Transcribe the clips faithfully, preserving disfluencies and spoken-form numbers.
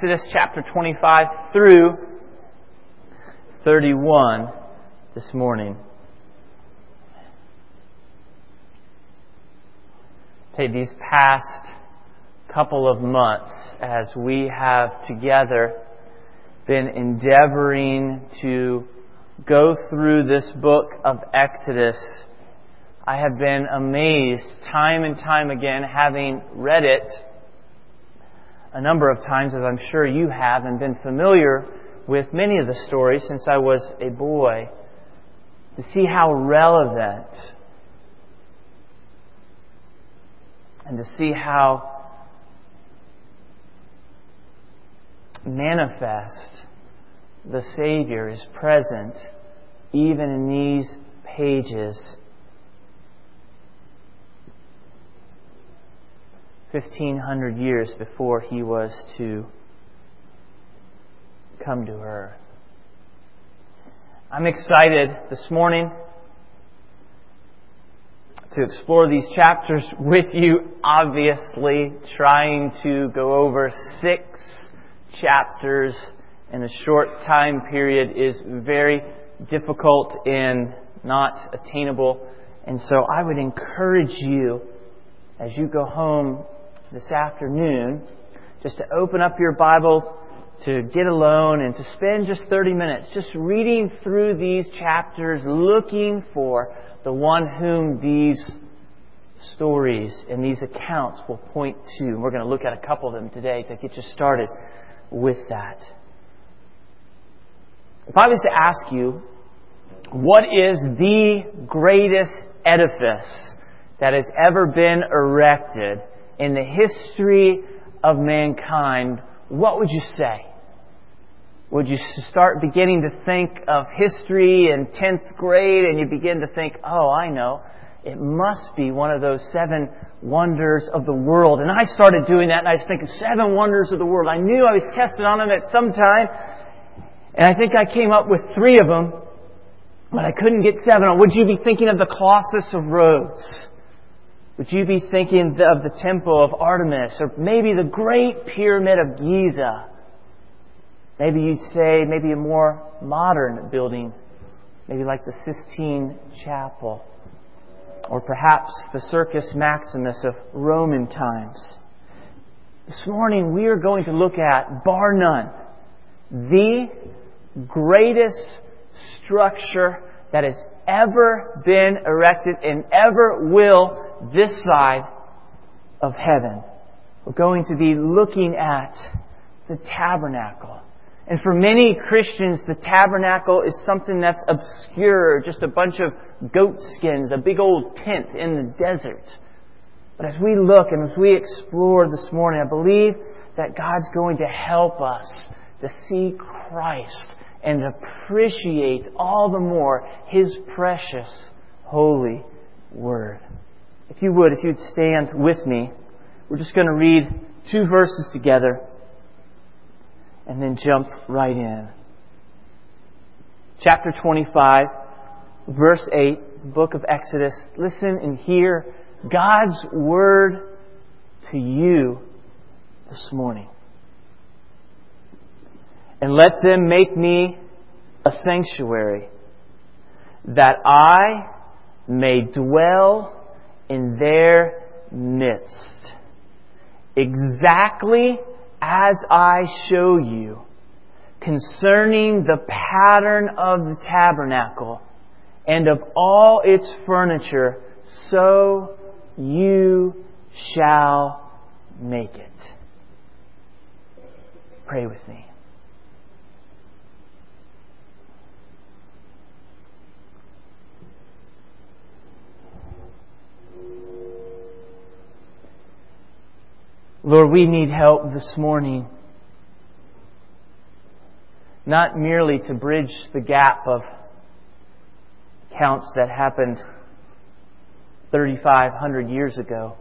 Exodus chapter twenty-five through thirty-one this morning. Take these past couple of months as we have together been endeavoring to go through this book of Exodus. I have been amazed time and time again, having read it a number of times, as I'm sure you have, and been familiar with many of the stories since I was a boy, to see how relevant and to see how manifest the Savior is present even in these pages. Fifteen hundred years before He was to come to earth. I'm excited this morning to explore these chapters with you. Obviously, trying to go over six chapters in a short time period is very difficult and not attainable. And so I would encourage you, as you go home this afternoon, just to open up your Bible, to get alone and to spend just thirty minutes just reading through these chapters, looking for the one whom these stories and these accounts will point to. We're going to look at a couple of them today to get you started with that. If I was to ask you, what is the greatest edifice that has ever been erected in the history of mankind, what would you say? Would you start beginning to think of history in tenth grade and you begin to think, oh, I know, it must be one of those seven wonders of the world. And I started doing that and I was thinking, seven wonders of the world. I knew I was tested on them at some time. And I think I came up with three of them, but I couldn't get seven. Would you be thinking of the Colossus of Rhodes? Would you be thinking of the Temple of Artemis, or maybe the Great Pyramid of Giza? Maybe you'd say maybe a more modern building, maybe like the Sistine Chapel, or perhaps the Circus Maximus of Roman times. This morning we are going to look at, bar none, the greatest structure that has ever been erected and ever will this side of heaven. We're going to be looking at the tabernacle. And for many Christians, the tabernacle is something that's obscure, just a bunch of goat skins, a big old tent in the desert. But as we look and as we explore this morning, I believe that God's going to help us to see Christ and appreciate all the more His precious, holy Word. If you would, if you'd stand with me, we're just going to read two verses together and then jump right in. Chapter twenty-five, verse eight, book of Exodus. Listen and hear God's Word to you this morning. And let them make me a sanctuary, that I may dwell in their midst, exactly as I show you concerning the pattern of the tabernacle and of all its furniture, so you shall make it. Pray with me. Lord, we need help this morning, not merely to bridge the gap of counts that happened thirty-five hundred years ago,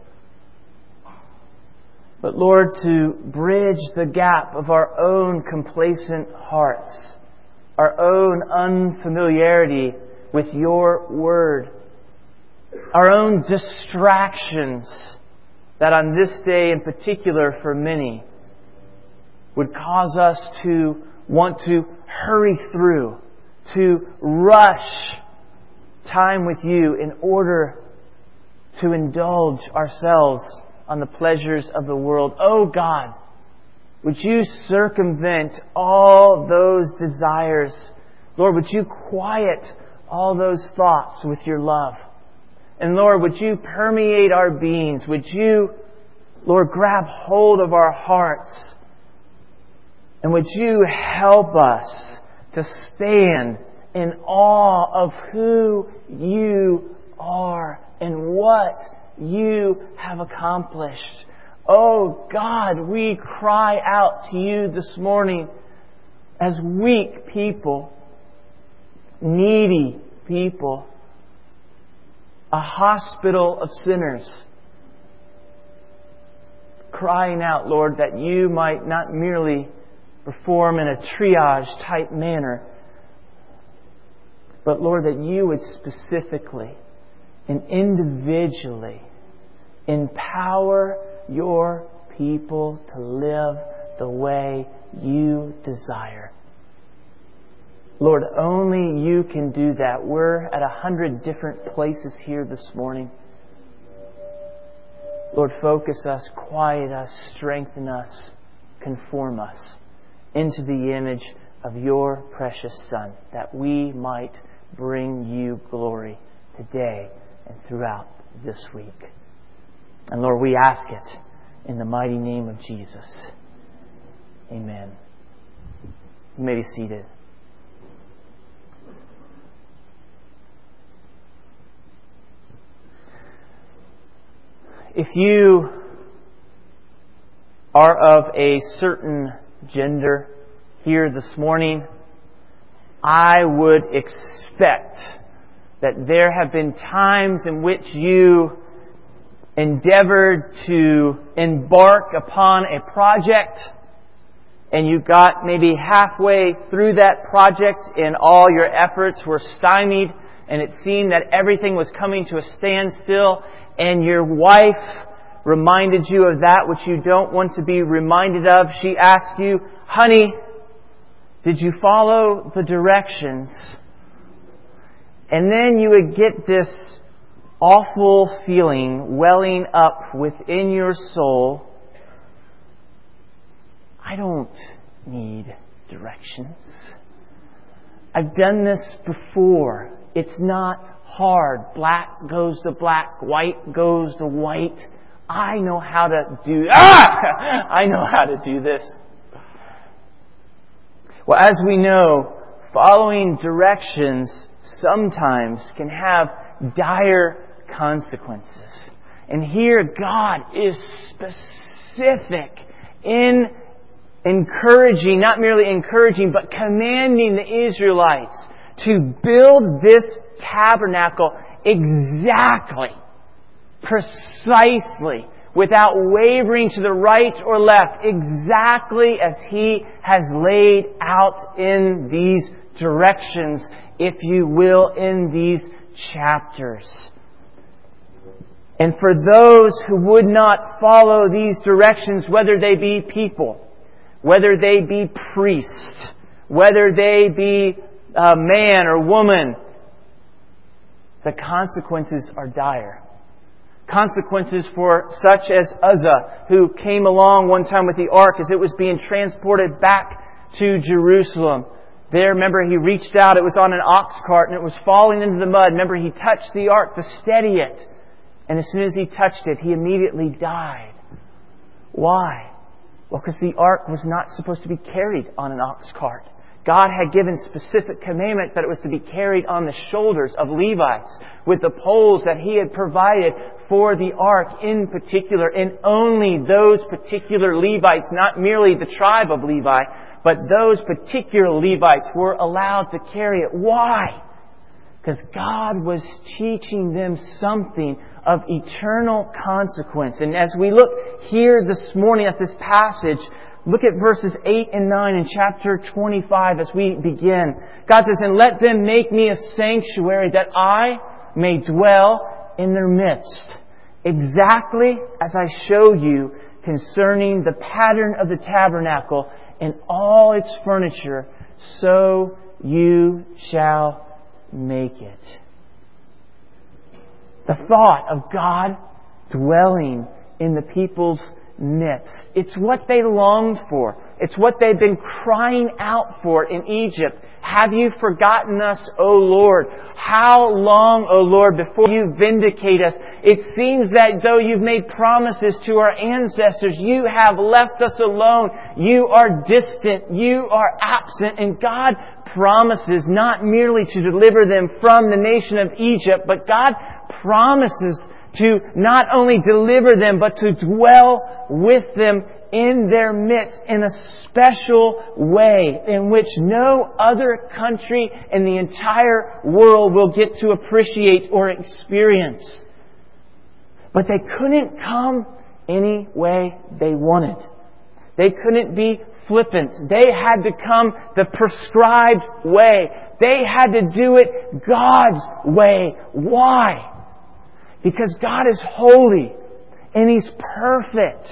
but Lord, to bridge the gap of our own complacent hearts, our own unfamiliarity with Your Word, our own distractions that on this day in particular for many would cause us to want to hurry through, to rush time with You in order to indulge ourselves on the pleasures of the world. Oh God, would You circumvent all those desires? Lord, would You quiet all those thoughts with Your love? And Lord, would You permeate our beings? Would You, Lord, grab hold of our hearts? And would You help us to stand in awe of who You are and what You have accomplished? Oh God, we cry out to You this morning as weak people, needy people, a hospital of sinners, crying out, Lord, that You might not merely perform in a triage type manner, but Lord, that You would specifically and individually empower Your people to live the way You desire. Lord, only You can do that. We're at a hundred different places here this morning. Lord, focus us, quiet us, strengthen us, conform us into the image of Your precious Son, that we might bring You glory today and throughout this week. And Lord, we ask it in the mighty name of Jesus. Amen. You may be seated. If you are of a certain gender here this morning, I would expect that there have been times in which you endeavored to embark upon a project and you got maybe halfway through that project and all your efforts were stymied and it seemed that everything was coming to a standstill, and your wife reminded you of that which you don't want to be reminded of. She asked you, honey, did you follow the directions? And then you would get this awful feeling welling up within your soul. I don't need directions. I've done this before. It's not hard. Black goes to black. White goes to white. I know how to do... Ah! I know how to do this. Well, as we know, following directions sometimes can have dire consequences. And here God is specific in encouraging, not merely encouraging, but commanding the Israelites to build this tabernacle exactly, precisely, without wavering to the right or left, exactly as He has laid out in these directions, if you will, in these chapters. And for those who would not follow these directions, whether they be people, whether they be priests, whether they be a man or woman, the consequences are dire. Consequences for such as Uzzah, who came along one time with the ark as it was being transported back to Jerusalem. There, remember, he reached out. It was on an ox cart and it was falling into the mud. Remember, he touched the ark to steady it. And as soon as he touched it, he immediately died. Why? Well, because the ark was not supposed to be carried on an ox cart. God had given specific commandments that it was to be carried on the shoulders of Levites with the poles that He had provided for the ark in particular. And only those particular Levites, not merely the tribe of Levi, but those particular Levites were allowed to carry it. Why? Because God was teaching them something of eternal consequence. And as we look here this morning at this passage, look at verses eight and nine in chapter twenty-five as we begin. God says, "And let them make me a sanctuary that I may dwell in their midst, exactly as I showed you concerning the pattern of the tabernacle and all its furniture, so you shall make it. The thought of God dwelling in the people's midst. It's what they longed for. It's what they've been crying out for in Egypt. Have you forgotten us, O Lord? How long, O Lord, before you vindicate us? It seems that though you've made promises to our ancestors, you have left us alone. You are distant. You are absent. And God promises not merely to deliver them from the nation of Egypt, but God promises to not only deliver them, but to dwell with them in their midst in a special way in which no other country in the entire world will get to appreciate or experience. But they couldn't come any way they wanted. They couldn't be flippant. They had to come the prescribed way. They had to do it God's way. Why? Because God is holy and He's perfect.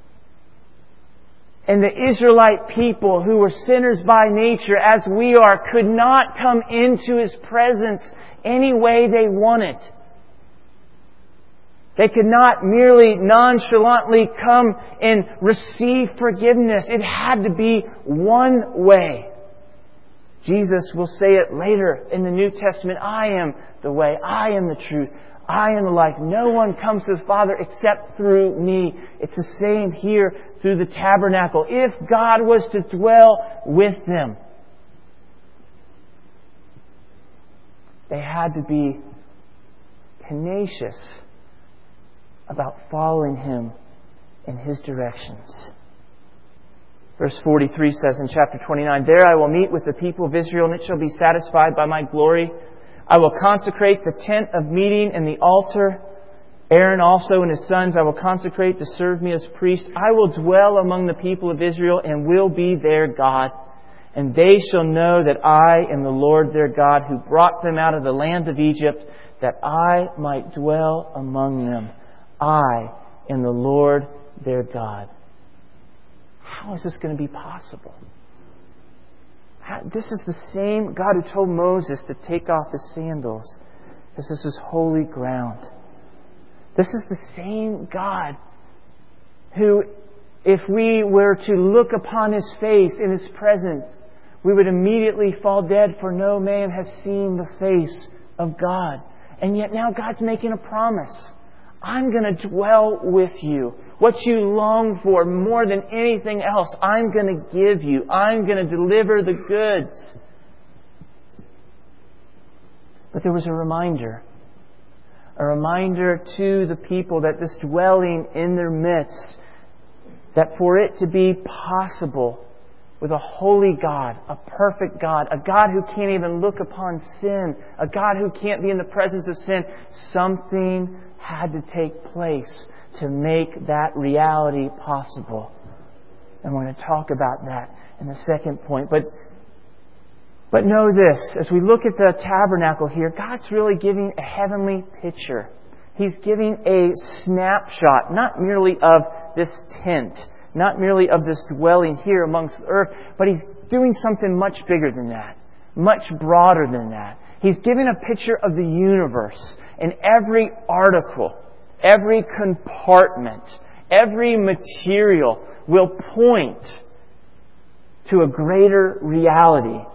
And the Israelite people, who were sinners by nature as we are, could not come into His presence any way they wanted. They could not merely nonchalantly come and receive forgiveness. It had to be one way. Jesus will say it later in the New Testament, I am the way, I am the truth, I am the life. No one comes to the Father except through me. It's the same here through the tabernacle. If God was to dwell with them, they had to be tenacious about following Him in His directions. Verse forty-three says in chapter twenty-nine, There I will meet with the people of Israel, and it shall be satisfied by my glory. I will consecrate the tent of meeting and the altar. Aaron also and his sons I will consecrate to serve me as priests. I will dwell among the people of Israel and will be their God. And they shall know that I am the Lord their God, who brought them out of the land of Egypt, that I might dwell among them. I am the Lord their God. How is this going to be possible? This is the same God who told Moses to take off his sandals. This is His holy ground. This is the same God who, if we were to look upon His face in His presence, we would immediately fall dead, for no man has seen the face of God. And yet now God's making a promise. I'm going to dwell with you. What you long for more than anything else, I'm going to give you. I'm going to deliver the goods. But there was a reminder. A reminder to the people that this dwelling in their midst, that for it to be possible with a holy God, a perfect God, a God who can't even look upon sin, a God who can't be in the presence of sin, something had to take place to make that reality possible. And we're going to talk about that in the second point. But, but know this, as we look at the tabernacle here, God's really giving a heavenly picture. He's giving a snapshot, not merely of this tent, not merely of this dwelling here amongst the earth, but He's doing something much bigger than that, much broader than that. He's giving a picture of the universe, and every article, every compartment, every material will point to a greater reality.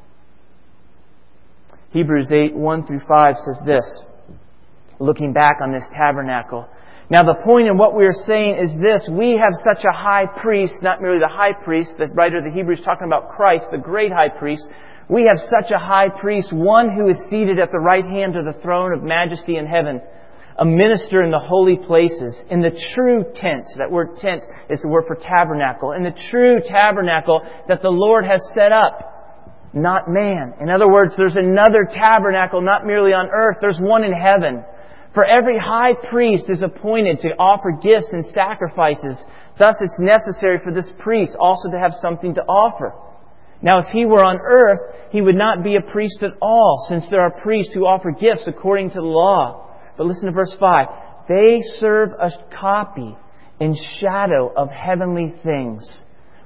Hebrews eight, one through five says this, looking back on this tabernacle. Now the point in what we are saying is this: we have such a high priest, not merely the high priest, the writer of the Hebrews is talking about Christ, the great high priest. We have such a high priest, one who is seated at the right hand of the throne of majesty in heaven, a minister in the holy places, in the true tent. That word tent is the word for tabernacle. In the true tabernacle that the Lord has set up, not man. In other words, there's another tabernacle, not merely on earth. There's one in heaven. For every high priest is appointed to offer gifts and sacrifices. Thus it's necessary for this priest also to have something to offer. Now if he were on earth, he would not be a priest at all, since there are priests who offer gifts according to the law. But listen to verse five. They serve a copy and shadow of heavenly things.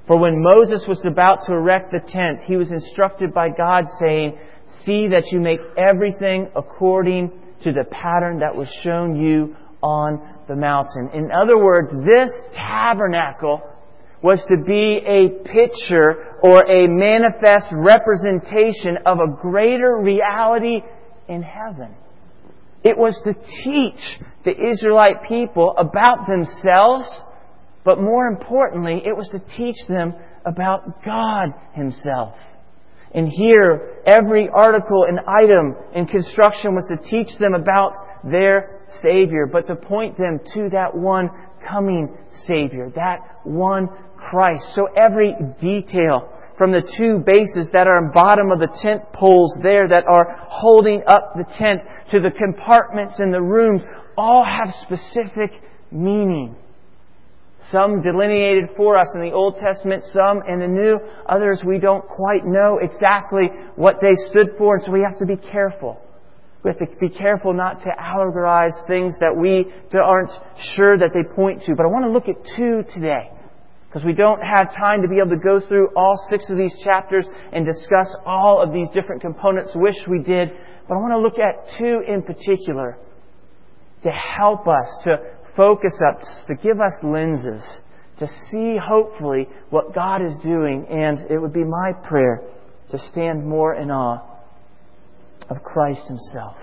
For when Moses was about to erect the tent, he was instructed by God, saying, "See that you make everything according to the pattern that was shown you on the mountain." In other words, this tabernacle was to be a picture or a manifest representation of a greater reality in heaven. It was to teach the Israelite people about themselves, but more importantly, it was to teach them about God Himself. And here, every article and item in construction was to teach them about their Savior, but to point them to that one coming Savior, that one Christ. So every detail, from the two bases that are on bottom of the tent poles there that are holding up the tent to the compartments in the rooms, all have specific meaning. Some delineated for us in the Old Testament, some in the New. Others we don't quite know exactly what they stood for, and so we have to be careful. We have to be careful not to allegorize things that we aren't sure that they point to. But I want to look at two today, because we don't have time to be able to go through all six of these chapters and discuss all of these different components. Wish we did. But I want to look at two in particular to help us, to focus up, to give us lenses, to see hopefully what God is doing. And it would be my prayer to stand more in awe of Christ Himself.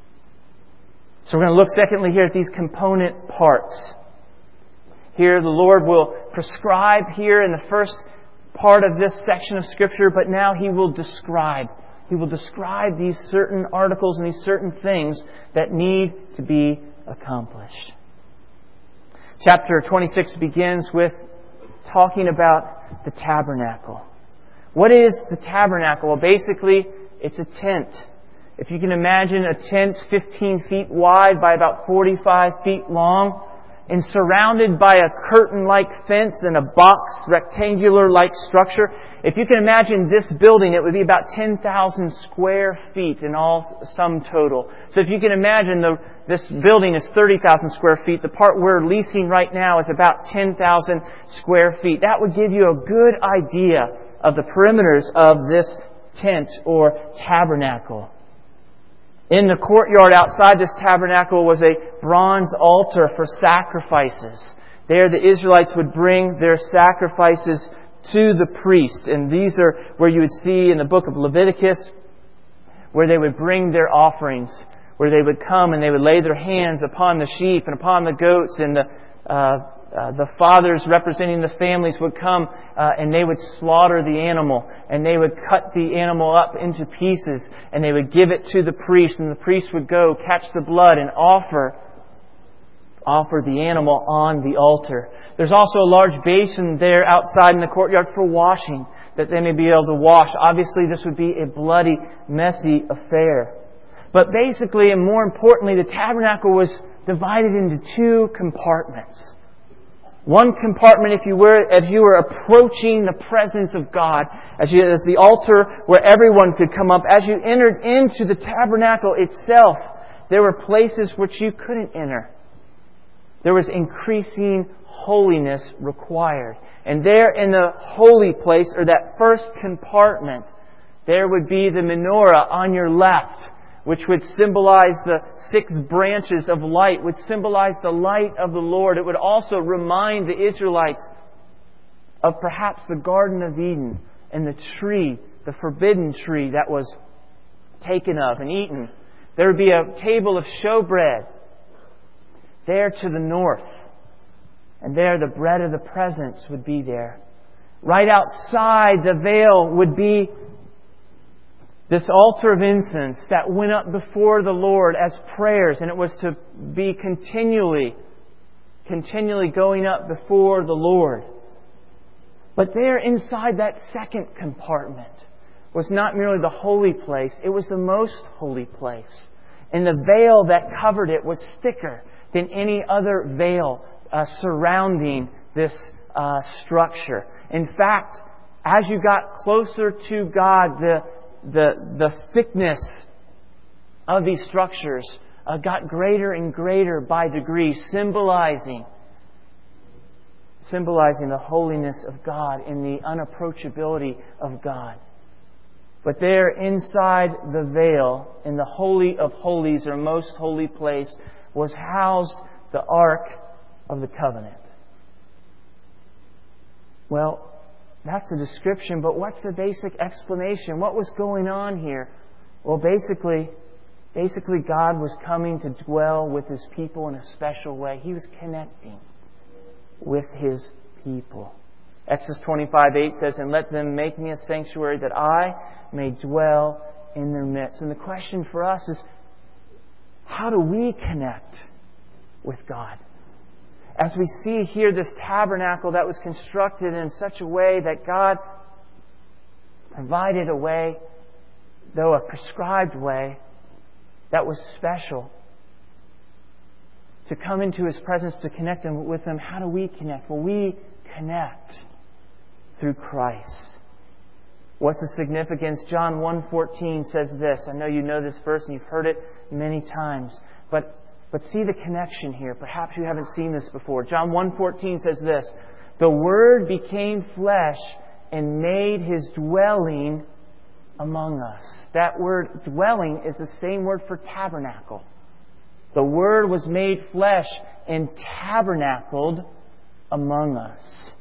So we're going to look secondly here at these component parts. Here the Lord will prescribe here in the first part of this section of Scripture, but now He will describe. He will describe these certain articles and these certain things that need to be accomplished. Chapter twenty-six begins with talking about the tabernacle. What is the tabernacle? Well, basically, it's a tent. If you can imagine a tent fifteen feet wide by about forty-five feet long, and surrounded by a curtain-like fence and a box, rectangular-like structure. If you can imagine this building, it would be about ten thousand square feet in all sum total. So if you can imagine, the, this building is thirty thousand square feet. The part we're leasing right now is about ten thousand square feet. That would give you a good idea of the perimeters of this tent or tabernacle. In the courtyard outside this tabernacle was a bronze altar for sacrifices. There the Israelites would bring their sacrifices to the priest. And these are where you would see in the book of Leviticus where they would bring their offerings, where they would come and they would lay their hands upon the sheep and upon the goats, and the uh, uh, the fathers representing the families would come uh, and they would slaughter the animal, and they would cut the animal up into pieces, and they would give it to the priest, and the priest would go catch the blood and offer offer the animal on the altar. There's also a large basin there outside in the courtyard for washing, that they may be able to wash. Obviously, this would be a bloody, messy affair. But basically, and more importantly, the tabernacle was divided into two compartments. One compartment, if you were, if you were approaching the presence of God, as, you, as the altar where everyone could come up, as you entered into the tabernacle itself, there were places which you couldn't enter. There was increasing holiness required. And there in the holy place, or that first compartment, there would be the menorah on your left, which would symbolize the six branches of light, would symbolize the light of the Lord. It would also remind the Israelites of perhaps the Garden of Eden and the tree, the forbidden tree that was taken of and eaten. There would be a table of showbread there to the north. And there the bread of the presence would be there. Right outside the veil would be this altar of incense that went up before the Lord as prayers, and it was to be continually, continually going up before the Lord. But there inside that second compartment was not merely the holy place, it was the most holy place. And the veil that covered it was thicker than any other veil uh, surrounding this uh, structure. In fact, as you got closer to God, the The, the thickness of these structures uh, got greater and greater by degrees, symbolizing symbolizing the holiness of God and the unapproachability of God. But there inside the veil, in the Holy of Holies, or most holy place, was housed the Ark of the Covenant. Well, that's a description, but what's the basic explanation? What was going on here? Well, basically, basically God was coming to dwell with His people in a special way. He was connecting with His people. Exodus twenty-five eight says, "And let them make me a sanctuary that I may dwell in their midst." And the question for us is, how do we connect with God? As we see here, this tabernacle that was constructed in such a way that God provided a way, though a prescribed way, that was special. To come into His presence, to connect with Him. How do we connect? Well, we connect through Christ. What's the significance? John one fourteen says this. I know you know this verse and you've heard it many times. But but see the connection here. Perhaps you haven't seen this before. John one fourteen says this. "The Word became flesh and made His dwelling among us." That word dwelling is the same word for tabernacle. The Word was made flesh and tabernacled among us.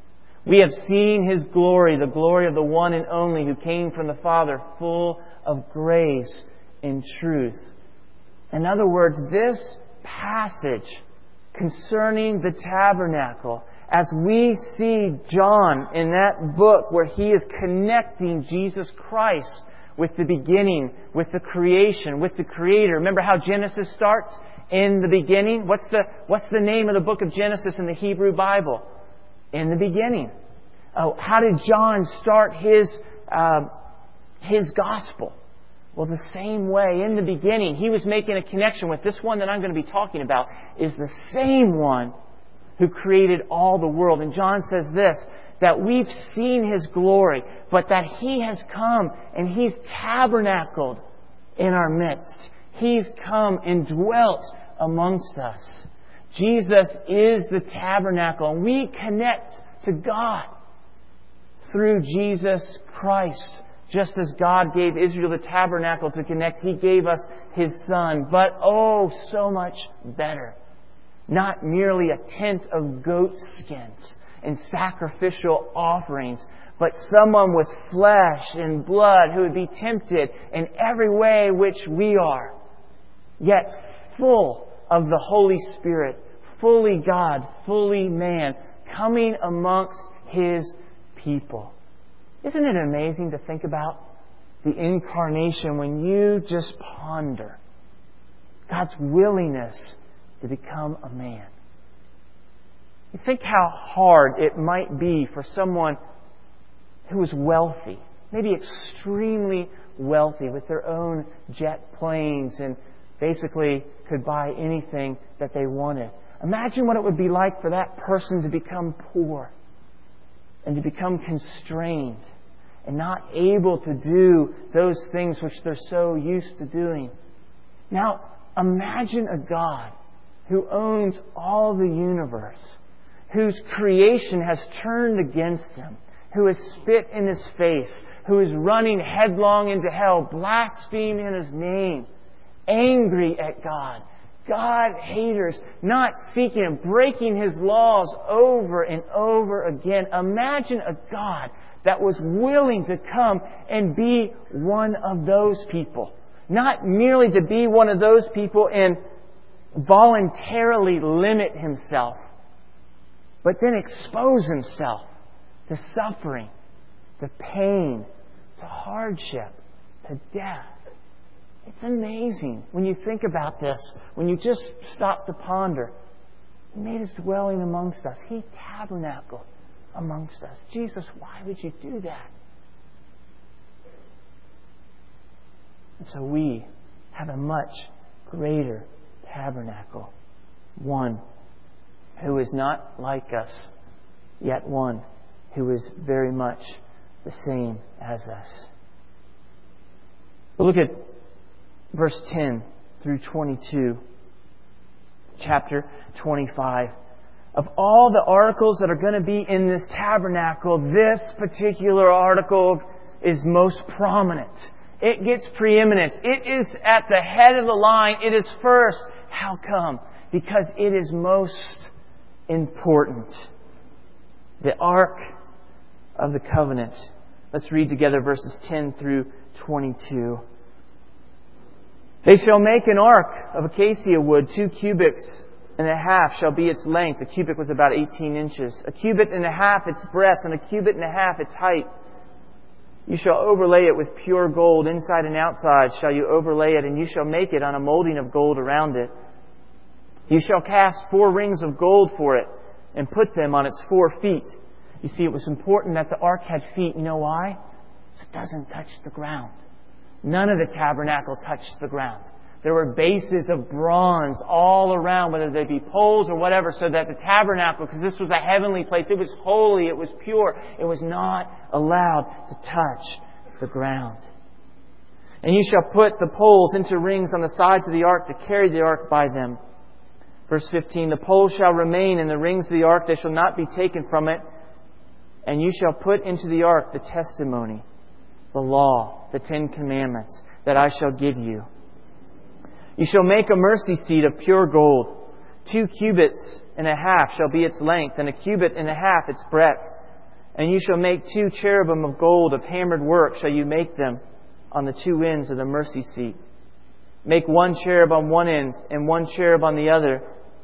We have seen His glory, the glory of the one and only who came from the Father, full of grace and truth. In other words, this passage concerning the tabernacle, as we see John in that book where he is connecting Jesus Christ with the beginning, with the creation, with the Creator. Remember how Genesis starts? In the beginning. What's the, what's the name of the book of Genesis in the Hebrew Bible? In the beginning. Oh, how did John start his uh, his gospel? Well, the same way. In the beginning, he was making a connection with this one that I'm going to be talking about is the same one who created all the world. And John says this, that we've seen His glory, but that He has come and He's tabernacled in our midst. He's come and dwelt amongst us. Jesus is the tabernacle, and we connect to God through Jesus Christ. Just as God gave Israel the tabernacle to connect, He gave us His Son. But oh, so much better. Not merely a tent of goat skins and sacrificial offerings, but someone with flesh and blood who would be tempted in every way which we are, yet full of the Holy Spirit, fully God, fully man, coming amongst His people. Isn't it amazing to think about the incarnation when you just ponder God's willingness to become a man? You think how hard it might be for someone who is wealthy, maybe extremely wealthy, with their own jet planes and basically could buy anything that they wanted. Imagine what it would be like for that person to become poor and to become constrained and not able to do those things which they're so used to doing. Now, imagine a God who owns all the universe, whose creation has turned against Him, who has spit in His face, who is running headlong into hell, blaspheming His name, angry at God, God-haters, not seeking Him, breaking His laws over and over again. Imagine a God that was willing to come and be one of those people. Not merely to be one of those people and voluntarily limit Himself, but then expose Himself to suffering, to pain, to hardship, to death. It's amazing when you think about this, when you just stop to ponder. He made His dwelling amongst us. He tabernacled amongst us. Jesus, why would you do that? And so we have a much greater tabernacle. One who is not like us, yet one who is very much the same as us. But look at verse ten through twenty-two, chapter twenty-five of all the articles that are going to be in this tabernacle, this particular article is most prominent. It gets preeminence. It is at the head of the line. It is first. How come? Because it is most important. The Ark of the Covenant. Let's read together verses ten through twenty-two. They shall make an ark of acacia wood, two cubits and a half shall be its length. A cubit was about eighteen inches. A cubit and a half its breadth, and a cubit and a half its height. You shall overlay it with pure gold, inside and outside shall you overlay it, and you shall make it on a molding of gold around it. You shall cast four rings of gold for it, and put them on its four feet. You see, it was important that the ark had feet. You know why? So it doesn't touch the ground. None of the tabernacle touched the ground. There were bases of bronze all around, whether they be poles or whatever, so that the tabernacle, because this was a heavenly place, it was holy, it was pure, it was not allowed to touch the ground. And you shall put the poles into rings on the sides of the ark to carry the ark by them. Verse fifteen, the poles shall remain in the rings of the ark, they shall not be taken from it. And you shall put into the ark the testimony, the law, the Ten Commandments that I shall give you. You shall make a mercy seat of pure gold. Two cubits and a half shall be its length, and a cubit and a half its breadth. And you shall make two cherubim of gold, of hammered work shall you make them on the two ends of the mercy seat. Make one cherub on one end, and one cherub on the other.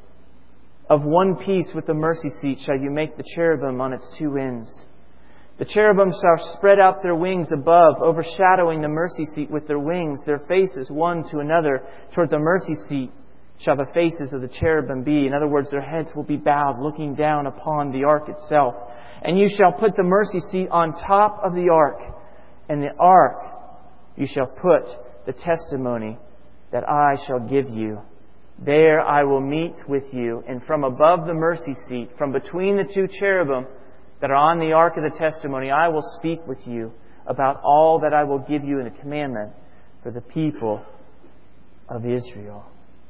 Of one piece with the mercy seat shall you make the cherubim on its two ends. The cherubim shall spread out their wings above, overshadowing the mercy seat with their wings, their faces one to another. Toward the mercy seat shall the faces of the cherubim be. In other words, their heads will be bowed, looking down upon the ark itself. And you shall put the mercy seat on top of the ark. And the ark you shall put the testimony that I shall give you. There I will meet with you. And from above the mercy seat, from between the two cherubim that are on the ark of the testimony, I will speak with you about all that I will give you in a commandment for the people of Israel.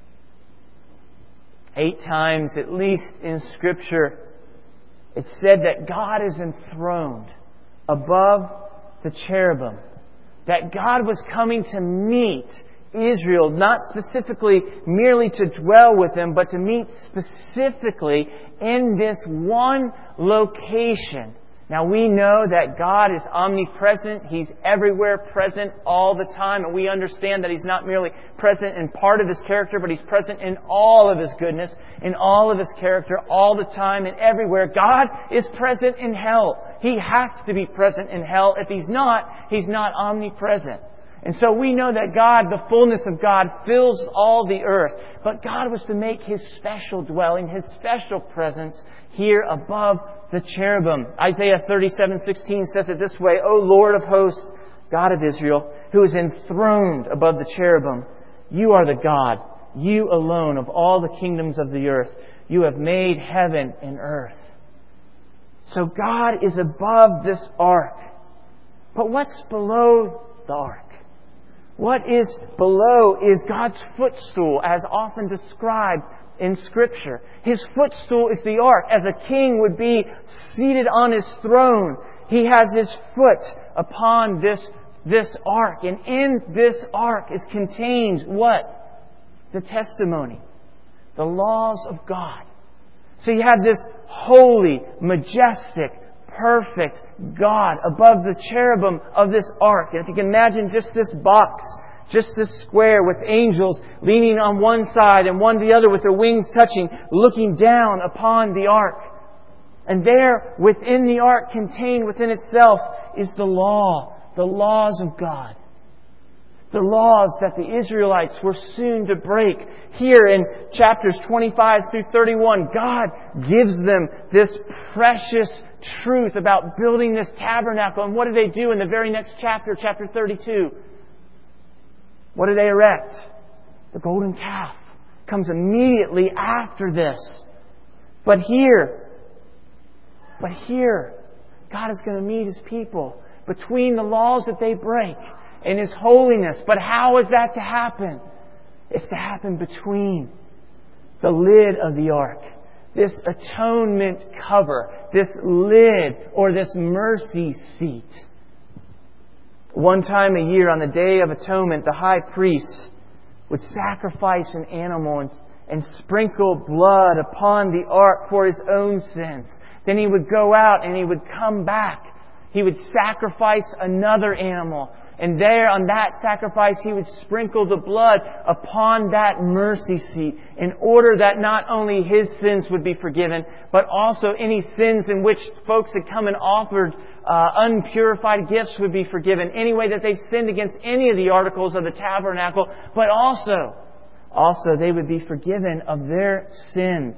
Eight times, at least in Scripture, it's said that God is enthroned above the cherubim. That God was coming to meet Israel, not specifically merely to dwell with them, but to meet specifically in this one location. Now we know that God is omnipresent. He's everywhere present all the time. And we understand that He's not merely present in part of His character, but He's present in all of His goodness, in all of His character, all the time and everywhere. God is present in hell. He has to be present in hell. If He's not, He's not omnipresent. And so we know that God, the fullness of God, fills all the earth. But God was to make His special dwelling, His special presence here above the cherubim. Isaiah thirty-seven sixteen says it this way, O Lord of hosts, God of Israel, who is enthroned above the cherubim, you are the God, you alone of all the kingdoms of the earth. You have made heaven and earth. So God is above this ark. But what's below the ark? What is below is God's footstool, as often described in Scripture. His footstool is the ark. As a king would be seated on his throne, he has his foot upon this, this ark. And in this ark is contained what? The testimony. The laws of God. So you have this holy, majestic, perfect God above the cherubim of this ark. And if you can imagine just this box, just this square with angels leaning on one side and one the other with their wings touching, looking down upon the ark. And there within the ark, contained within itself, is the law, the laws of God. The laws that the Israelites were soon to break. Here in chapters twenty-five through thirty-one, God gives them this precious truth about building this tabernacle. And what do they do in the very next chapter, chapter thirty-two? What do they erect? The golden calf comes immediately after this. But here, but here, God is going to meet His people between the laws that they break and His holiness. But how is that to happen? It's to happen between the lid of the ark, this atonement cover, this lid, or this mercy seat. One time a year on the Day of Atonement, the high priest would sacrifice an animal and, and sprinkle blood upon the ark for his own sins. Then he would go out and he would come back. He would sacrifice another animal. And there on that sacrifice, he would sprinkle the blood upon that mercy seat in order that not only his sins would be forgiven, but also any sins in which folks had come and offered uh, unpurified gifts would be forgiven. Any way that they sinned against any of the articles of the tabernacle, but also, also they would be forgiven of their sin.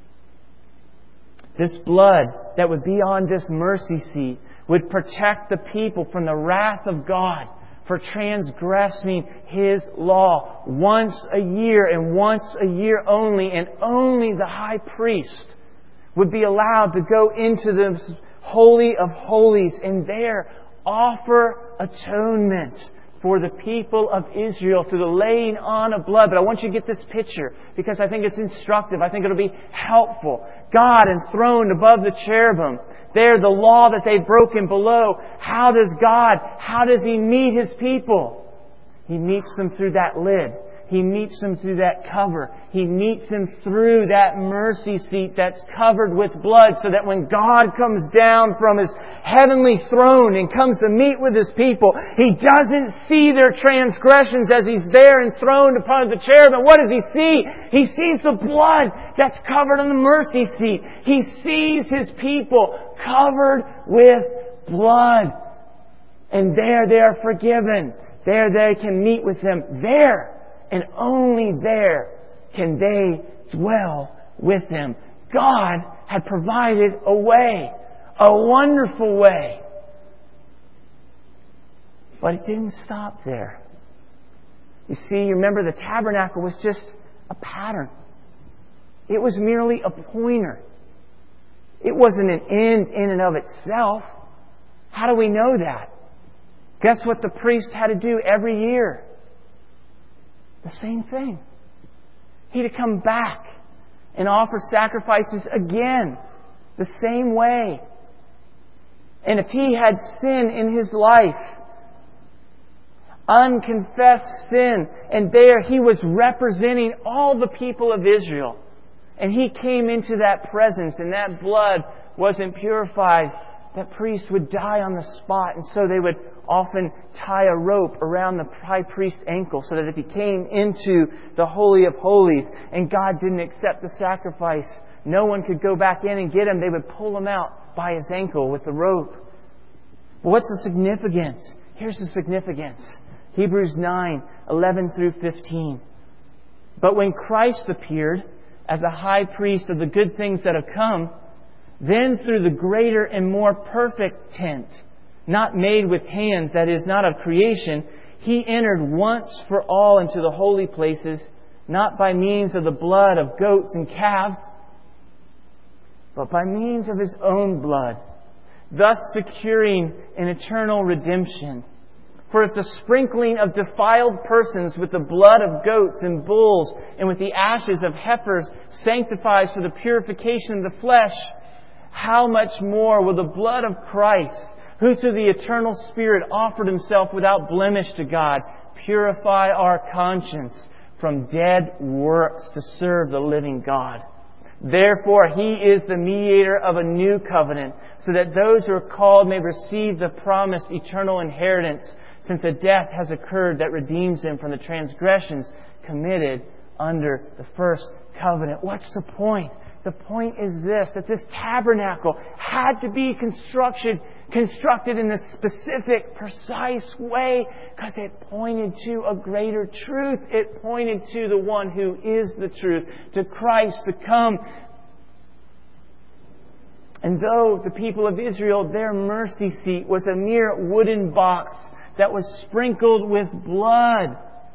This blood that would be on this mercy seat would protect the people from the wrath of God for transgressing His law once a year and once a year only. And only the high priest would be allowed to go into the Holy of Holies and there offer atonement for the people of Israel through the laying on of blood. But I want you to get this picture because I think it's instructive. I think it'll be helpful. God enthroned above the cherubim. There, the law that they've broken below. How does God, how does He meet His people? He meets them through that lid. He meets them through that cover. He meets them through that mercy seat that's covered with blood so that when God comes down from His heavenly throne and comes to meet with His people, He doesn't see their transgressions as He's there enthroned upon the cherubim. What does He see? He sees the blood that's covered on the mercy seat. He sees His people covered with blood. And there they are forgiven. There they can meet with Him. There. And only there can they dwell with Him. God had provided a way, a wonderful way. But it didn't stop there. You see, you remember the tabernacle was just a pattern. It was merely a pointer. It wasn't an end in and of itself. How do we know that? Guess what the priest had to do every year? The same thing. He had to come back and offer sacrifices again. The same way. And if he had sin in his life, unconfessed sin, and there he was representing all the people of Israel, and he came into that presence and that blood wasn't purified, that priest would die on the spot. And so they would often tie a rope around the high priest's ankle so that if he came into the Holy of Holies and God didn't accept the sacrifice, no one could go back in and get him. They would pull him out by his ankle with the rope. But what's the significance? Here's the significance. Hebrews nine, eleven through fifteen. But when Christ appeared as a high priest of the good things that have come, then through the greater and more perfect tent, not made with hands, that is, not of creation, He entered once for all into the holy places, not by means of the blood of goats and calves, but by means of His own blood, thus securing an eternal redemption. For if the sprinkling of defiled persons with the blood of goats and bulls and with the ashes of heifers sanctifies for the purification of the flesh, how much more will the blood of Christ, who through the eternal Spirit offered Himself without blemish to God, purify our conscience from dead works to serve the living God? Therefore, He is the mediator of a new covenant, so that those who are called may receive the promised eternal inheritance, since a death has occurred that redeems them from the transgressions committed under the first covenant. What's the point? The point is this, that this tabernacle had to be constructed, constructed in this specific, precise way because it pointed to a greater truth. It pointed to the one who is the truth, to Christ to come. And though the people of Israel, their mercy seat was a mere wooden box that was sprinkled with blood,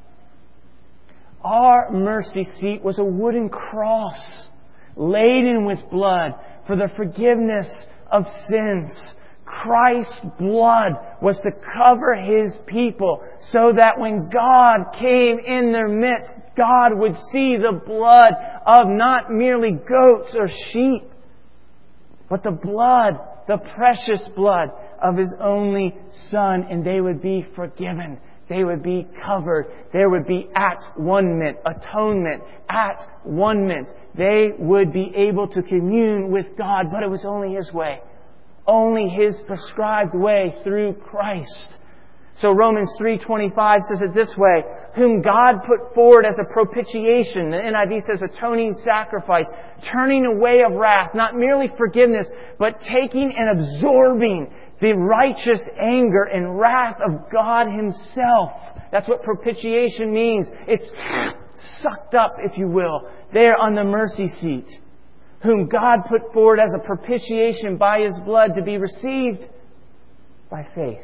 our mercy seat was a wooden cross laden with blood for the forgiveness of sins. Christ's blood was to cover His people so that when God came in their midst, God would see the blood of not merely goats or sheep, but the blood, the precious blood of His only Son, and they would be forgiven. They would be covered. There would be at-one-ment, atonement, at-one-ment. They would be able to commune with God, but it was only His way. Only His prescribed way through Christ. So Romans three twenty-five says it this way, whom God put forward as a propitiation. The N I V says atoning sacrifice, turning away of wrath, not merely forgiveness, but taking and absorbing the righteous anger and wrath of God Himself. That's what propitiation means. It's sucked up, if you will, there on the mercy seat. Whom God put forward as a propitiation by His blood to be received by faith.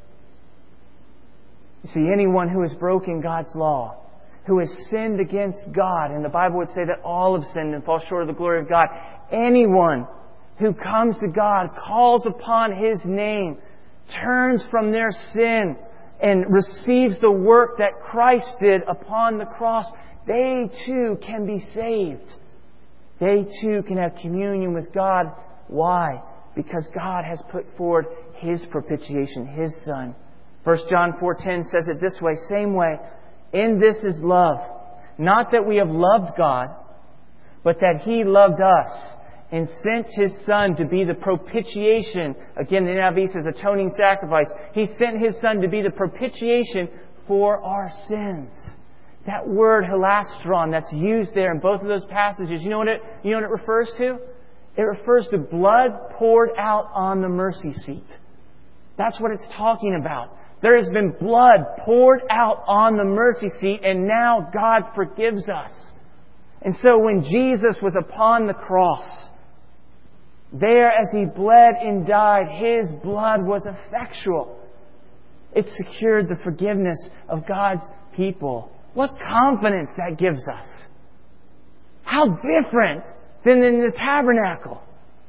You see, anyone who has broken God's law, who has sinned against God, and the Bible would say that all have sinned and fall short of the glory of God. Anyone who comes to God, calls upon His name, turns from their sin, and receives the work that Christ did upon the cross, they too can be saved. They too can have communion with God. Why? Because God has put forward His propitiation, His Son. First John four ten says it this way, same way. In this is love. Not that we have loved God, but that He loved us and sent His Son to be the propitiation. Again, the N I V says atoning sacrifice. He sent His Son to be the propitiation for our sins. That word hilastron that's used there in both of those passages, you know what it, you know what it refers to? It refers to blood poured out on the mercy seat. That's what it's talking about. There has been blood poured out on the mercy seat, and now God forgives us. And so when Jesus was upon the cross, there as He bled and died, His blood was effectual. It secured the forgiveness of God's people. What confidence that gives us. How different than in the tabernacle.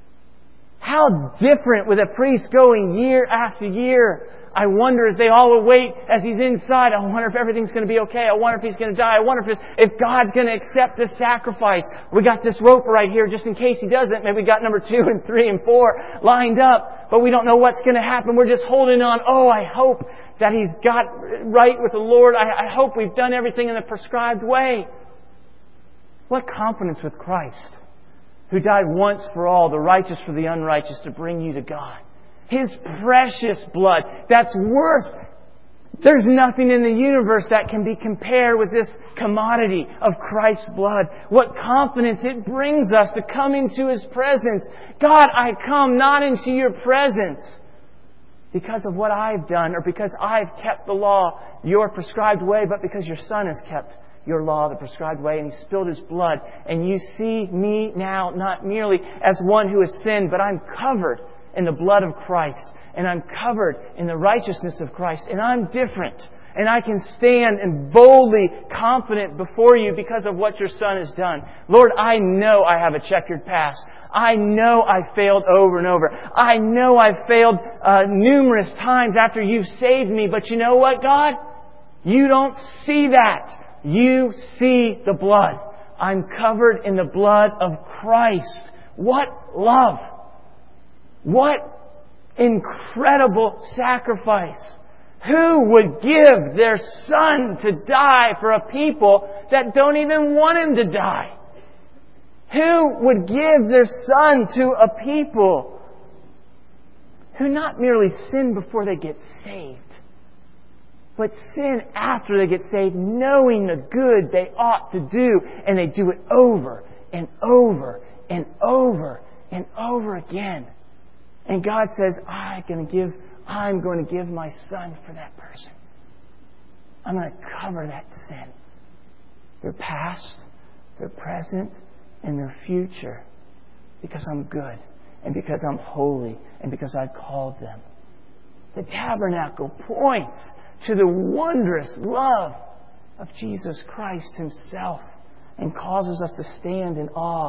How different with a priest going year after year. I wonder as they all await, as He's inside, I wonder if everything's going to be okay. I wonder if He's going to die. I wonder if, if God's going to accept this sacrifice. We got this rope right here just in case He doesn't. Maybe we got number two and three and four lined up, but we don't know what's going to happen. We're just holding on. Oh, I hope that he's got right with the Lord. I, I hope we've done everything in the prescribed way. What confidence with Christ, who died once for all, the righteous for the unrighteous, to bring you to God. His precious blood that's worth, there's nothing in the universe that can be compared with this commodity of Christ's blood. What confidence it brings us to come into His presence. God, I come not into your presence because of what I've done or because I've kept the law your prescribed way, but because your Son has kept your law the prescribed way and He spilled His blood. And you see me now not merely as one who has sinned, but I'm covered in the blood of Christ. And I'm covered in the righteousness of Christ. And I'm different. And I can stand and boldly confident before you because of what your Son has done. Lord, I know I have a checkered past. I know I failed over and over. I know I've failed uh, numerous times after you've saved me. But you know what, God? You don't see that. You see the blood. I'm covered in the blood of Christ. What love! What incredible sacrifice! Who would give their Son to die for a people that don't even want Him to die? Who would give their Son to a people who not merely sin before they get saved, but sin after they get saved, knowing the good they ought to do, and they do it over and over and over and over again. And God says, I'm going to give, I'm going to give my Son for that person. I'm going to cover that sin. Their past, their present, and their future. Because I'm good. And because I'm holy. And because I've called them. The tabernacle points to the wondrous love of Jesus Christ Himself. And causes us to stand in awe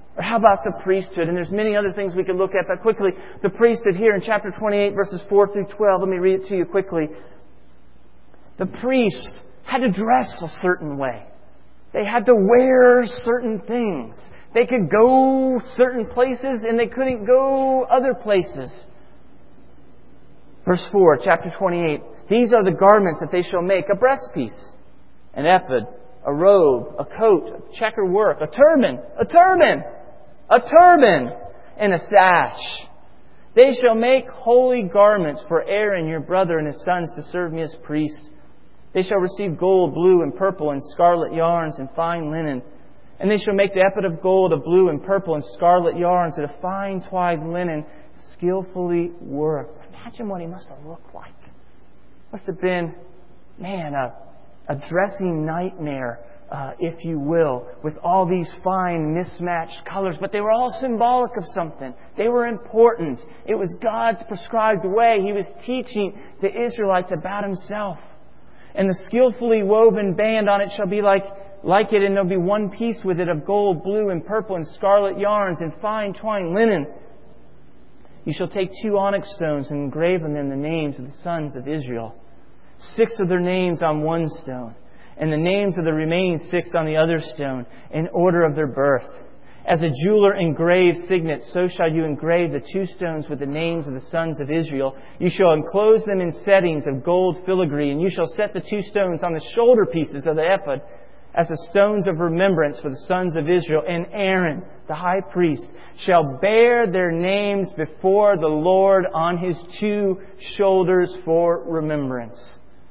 Or how about the priesthood? And there's many other things we could look at, but quickly, the priesthood here in chapter twenty-eight, verses four through twelve. Let me read it to you quickly. The priests had to dress a certain way. They had to wear certain things. They could go certain places and they couldn't go other places. Verse four, chapter twenty-eight. These are the garments that they shall make: a breastpiece, an ephod, a robe, a coat, a checker work, a turban, a turban, a turban, and a sash. They shall make holy garments for Aaron your brother and his sons to serve me as priests. They shall receive gold, blue, and purple, and scarlet yarns, and fine linen. And they shall make the ephod of gold, of blue, and purple, and scarlet yarns, and a fine twined linen, skillfully worked. Imagine what he must have looked like. Must have been, man, a, a dressing nightmare, uh, if you will, with all these fine mismatched colors. But they were all symbolic of something. They were important. It was God's prescribed way. He was teaching the Israelites about Himself. And the skillfully woven band on it shall be like, like it, and there'll be one piece with it of gold, blue, and purple, and scarlet yarns, and fine twined linen. You shall take two onyx stones and engrave on them the names of the sons of Israel. Six of their names on one stone, and the names of the remaining six on the other stone, in order of their birth. As a jeweler engraves signets, so shall you engrave the two stones with the names of the sons of Israel. You shall enclose them in settings of gold filigree, and you shall set the two stones on the shoulder pieces of the ephod as the stones of remembrance for the sons of Israel. And Aaron, the high priest, shall bear their names before the Lord on his two shoulders for remembrance.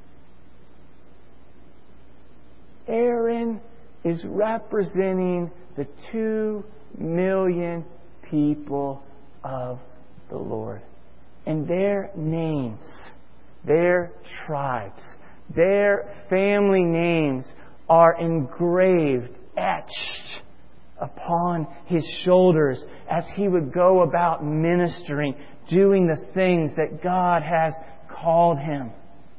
Aaron is representing the two million people of the Lord. And their names, their tribes, their family names are engraved, etched upon his shoulders as he would go about ministering, doing the things that God has called him.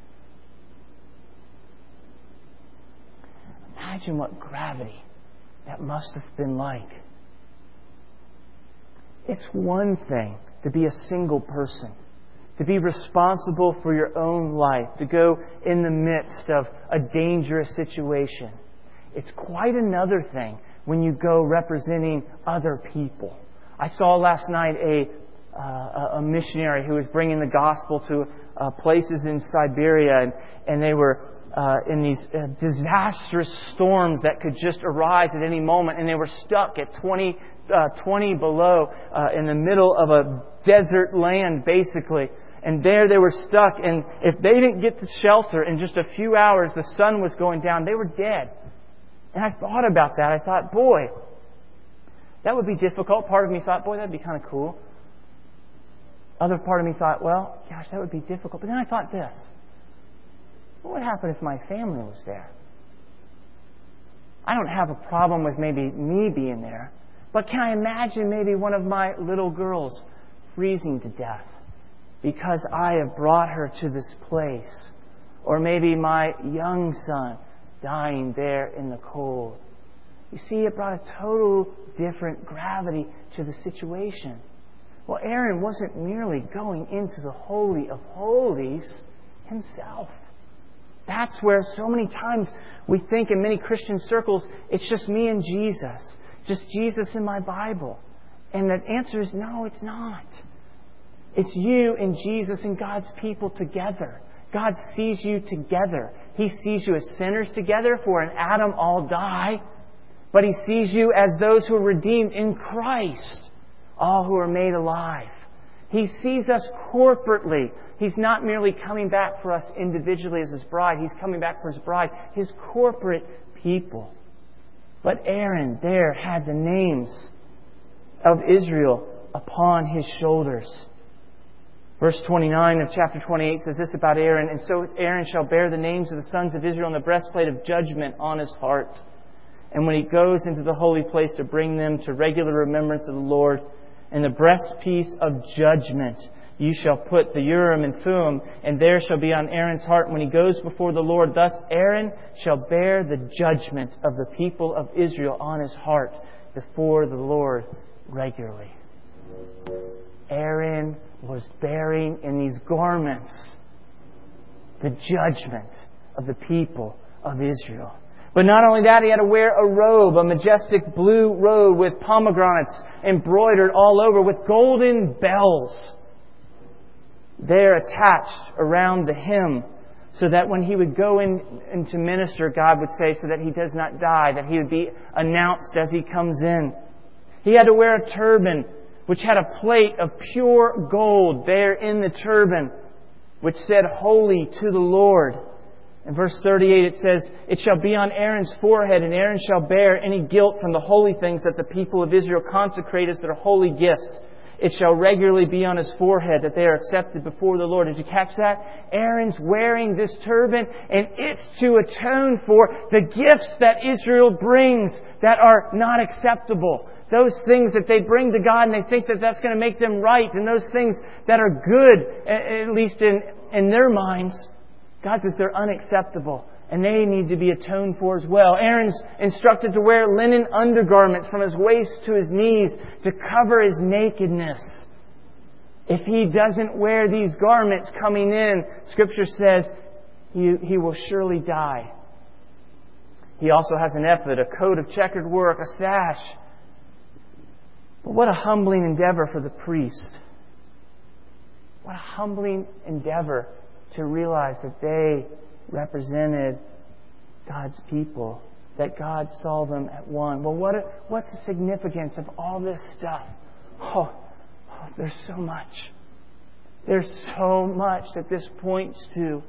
Imagine what gravity that must have been like. It's one thing to be a single person, to be responsible for your own life, to go in the midst of a dangerous situation. It's quite another thing when you go representing other people. I saw last night a uh, a missionary who was bringing the gospel to uh, places in Siberia, and, and they were Uh, in these uh, disastrous storms that could just arise at any moment. And they were stuck at twenty, uh, twenty below uh, in the middle of a desert land, basically. And there they were stuck. And if they didn't get to shelter in just a few hours, the sun was going down. They were dead. And I thought about that. I thought, boy, that would be difficult. Part of me thought, boy, that'd be kind of cool. Other part of me thought, well, gosh, that would be difficult. But then I thought this. What would happen if my family was there? I don't have a problem with maybe me being there, but can I imagine maybe one of my little girls freezing to death because I have brought her to this place? Or maybe my young son dying there in the cold. You see, it brought a total different gravity to the situation. Well, Aaron wasn't merely going into the Holy of Holies himself. That's where so many times we think in many Christian circles, it's just me and Jesus. Just Jesus and my Bible. And the answer is no, it's not. It's you and Jesus and God's people together. God sees you together. He sees you as sinners together, for in Adam all die. But He sees you as those who are redeemed in Christ, all who are made alive. He sees us corporately. He's not merely coming back for us individually as His bride. He's coming back for His bride, His corporate people. But Aaron there had the names of Israel upon his shoulders. Verse twenty-nine of chapter twenty-eight says this about Aaron. And so Aaron shall bear the names of the sons of Israel on the breastplate of judgment on his heart. And when he goes into the holy place to bring them to regular remembrance of the Lord, and the breastpiece of judgment, you shall put the Urim and Thummim, and there shall be on Aaron's heart when he goes before the Lord. Thus Aaron shall bear the judgment of the people of Israel on his heart. before the Lord regularly. Aaron was bearing in these garments the judgment of the people of Israel. But not only that, he had to wear a robe, a majestic blue robe with pomegranates embroidered all over with golden bells there attached around the hem, so that when he would go in, in to minister, God would say, so that he does not die, that he would be announced as he comes in. He had to wear a turban, which had a plate of pure gold there in the turban, which said, Holy to the Lord. In verse thirty-eight it says, It shall be on Aaron's forehead, and Aaron shall bear any guilt from the holy things that the people of Israel consecrate as their holy gifts. It shall regularly be on his forehead that they are accepted before the Lord. Did you catch that? Aaron's wearing this turban, and it's to atone for the gifts that Israel brings that are not acceptable. Those things that they bring to God and they think that that's going to make them right, and those things that are good, at least in, in their minds, God says they're unacceptable. And they need to be atoned for as well. Aaron's instructed to wear linen undergarments from his waist to his knees to cover his nakedness. If he doesn't wear these garments coming in, Scripture says he, he will surely die. He also has an ephod, a coat of checkered work, a sash. But what a humbling endeavor for the priest. What a humbling endeavor to realize that they represented God's people, that God saw them at one. Well, what what's the significance of all this stuff? Oh, oh, there's so much. There's so much that this points to.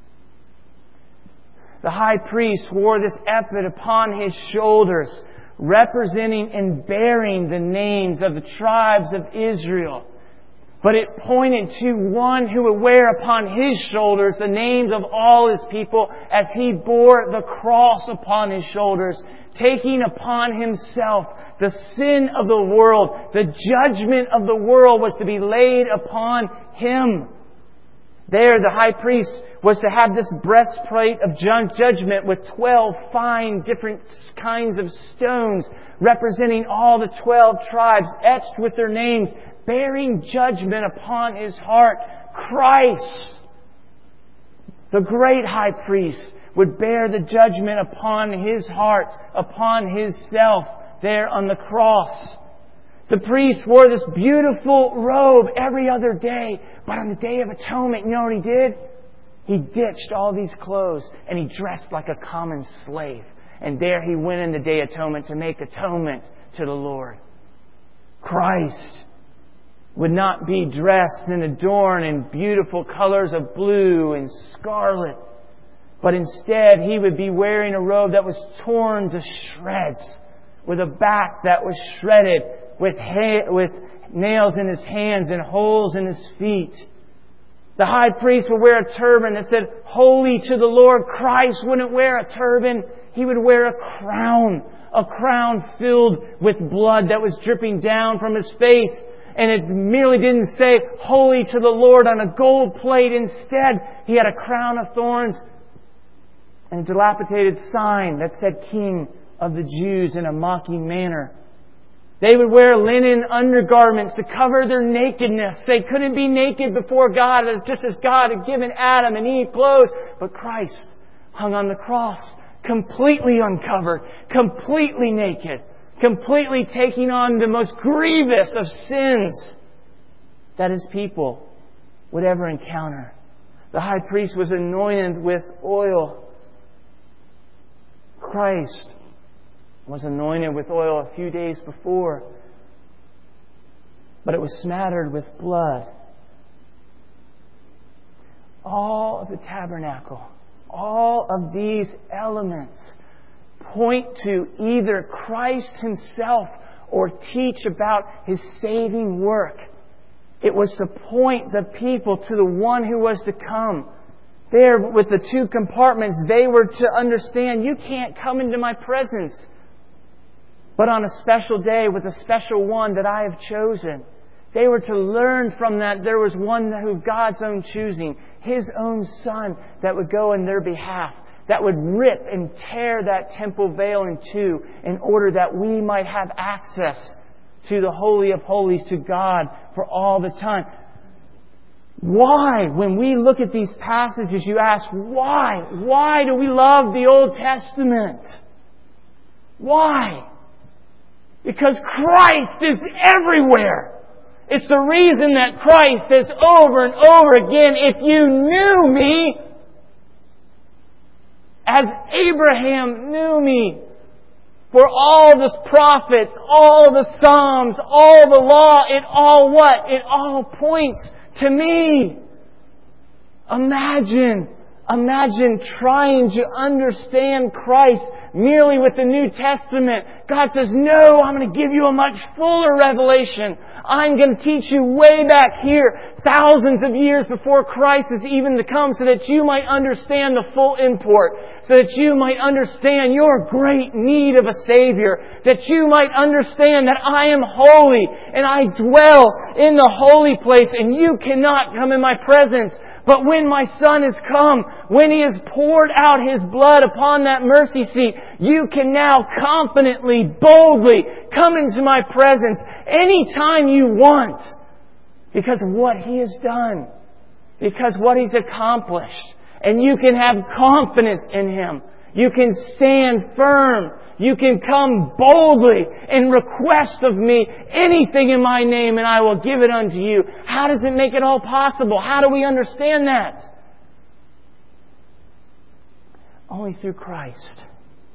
The high priest wore this ephod upon his shoulders, representing and bearing the names of the tribes of Israel. But it pointed to one who would wear upon his shoulders the names of all his people as he bore the cross upon his shoulders, taking upon himself the sin of the world. The judgment of the world was to be laid upon him. There, the high priest was to have this breastplate of judgment with twelve fine different kinds of stones representing all the twelve tribes etched with their names, bearing judgment upon his heart. Christ, the great high priest, would bear the judgment upon his heart, upon his self, there on the cross. The priest wore this beautiful robe every other day, but on the Day of Atonement, you know what he did? He ditched all these clothes and he dressed like a common slave. And there he went in the Day of Atonement to make atonement to the Lord. Christ would not be dressed and adorned in beautiful colors of blue and scarlet, but instead he would be wearing a robe that was torn to shreds, with a back that was shredded, with ha- with nails in his hands and holes in his feet. The high priest would wear a turban that said, Holy to the Lord. Christ wouldn't wear a turban. He would wear a crown, a crown filled with blood that was dripping down from his face. And it merely didn't say, Holy to the Lord on a gold plate. Instead, he had a crown of thorns and a dilapidated sign that said, King of the Jews, in a mocking manner. They would wear linen undergarments to cover their nakedness. They couldn't be naked before God, just as God had given Adam and Eve clothes. But Christ hung on the cross, completely uncovered, completely naked, completely taking on the most grievous of sins that His people would ever encounter. The high priest was anointed with oil. Christ was anointed with oil a few days before, but it was smattered with blood. All of the tabernacle, all of these elements point to either Christ Himself or teach about His saving work. It was to point the people to the one who was to come. There, with the two compartments, they were to understand, you can't come into my presence but on a special day with a special one that I have chosen. They were to learn from that there was one who God's own choosing, His own Son, that would go in their behalf, that would rip and tear that temple veil in two in order that we might have access to the Holy of Holies, to God for all the time. Why, when we look at these passages, you ask, why? Why do we love the Old Testament? Why? Because Christ is everywhere. It's the reason that Christ says over and over again, if you knew me, as Abraham knew me, for all the prophets, all the Psalms, all the law, it all what? It all points to me. Imagine, imagine trying to understand Christ merely with the New Testament. God says, no, I'm going to give you a much fuller revelation. I'm going to teach you way back here, thousands of years before Christ has even to come, so that you might understand the full import, so that you might understand your great need of a Savior, that you might understand that I am holy and I dwell in the holy place and you cannot come in my presence. But when my Son has come, when He has poured out His blood upon that mercy seat, you can now confidently, boldly come into my presence anytime you want. Because of what He has done. Because what He's accomplished. And you can have confidence in Him. You can stand firm. You can come boldly and request of me anything in my name and I will give it unto you. How does it make it all possible? How do we understand that? Only through Christ.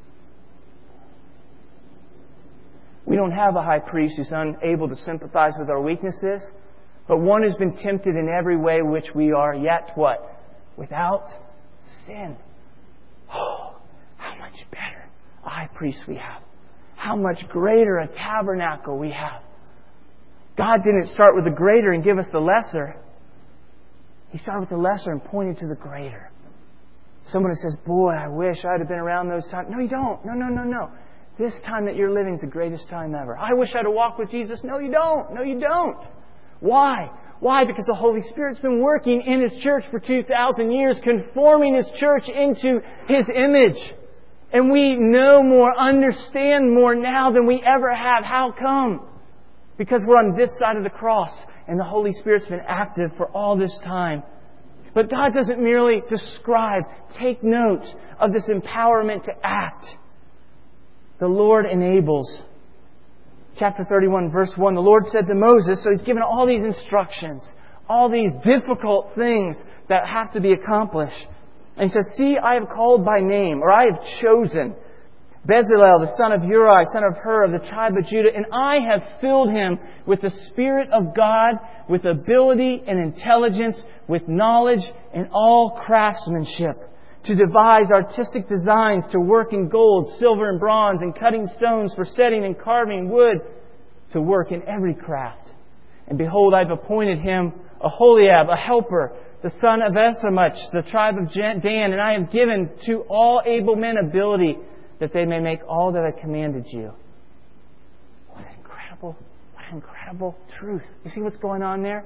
We don't have a high priest who's unable to sympathize with our weaknesses, but one who's been tempted in every way which we are, yet what? Without sin. Oh, how much better a high priest we have. How much greater a tabernacle we have. God didn't start with the greater and give us the lesser. He started with the lesser and pointed to the greater. Someone who says, boy, I wish I'd have been around those times. No, you don't. No, no, no, no. This time that you're living is the greatest time ever. I wish I'd have walked with Jesus. No, you don't. No, you don't. Why? Why? Because the Holy Spirit's been working in His church for two thousand years, conforming His church into His image. And we know more, understand more now than we ever have. How come? Because we're on this side of the cross and the Holy Spirit's been active for all this time. But God doesn't merely describe, take note of this empowerment to act. The Lord enables. Chapter thirty-one, verse one, the Lord said to Moses, so He's given all these instructions, all these difficult things that have to be accomplished. And He says, see, I have called by name, or I have chosen Bezalel, the son of Uri, son of Hur, of the tribe of Judah, and I have filled him with the Spirit of God, with ability and intelligence, with knowledge and all craftsmanship, to devise artistic designs, to work in gold, silver, and bronze, and cutting stones for setting and carving wood, to work in every craft. And behold, I've appointed him a Aholiab, a helper, the son of Esamach, the tribe of Dan, and I have given to all able men ability, that they may make all that I commanded you. What an incredible, what an incredible truth. You see what's going on there?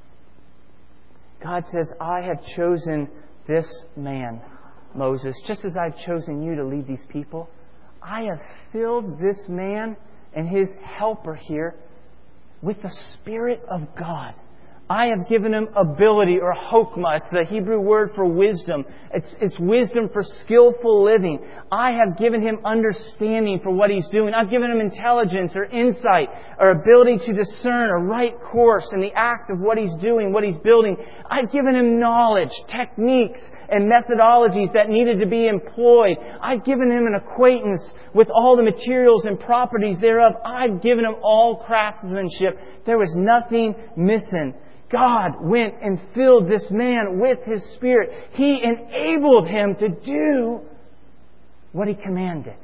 God says, I have chosen this man, Moses, just as I've chosen you to lead these people. I have filled this man and his helper here with the Spirit of God. I have given him ability, or chokmah. It's the Hebrew word for wisdom. It's, it's wisdom for skillful living. I have given him understanding for what he's doing. I've given him intelligence or insight or ability to discern a right course in the act of what he's doing, what he's building. I've given him knowledge, techniques, and methodologies that needed to be employed. I've given him an acquaintance with all the materials and properties thereof. I've given him all craftsmanship. There was nothing missing. God went and filled this man with His Spirit. He enabled him to do what He commanded.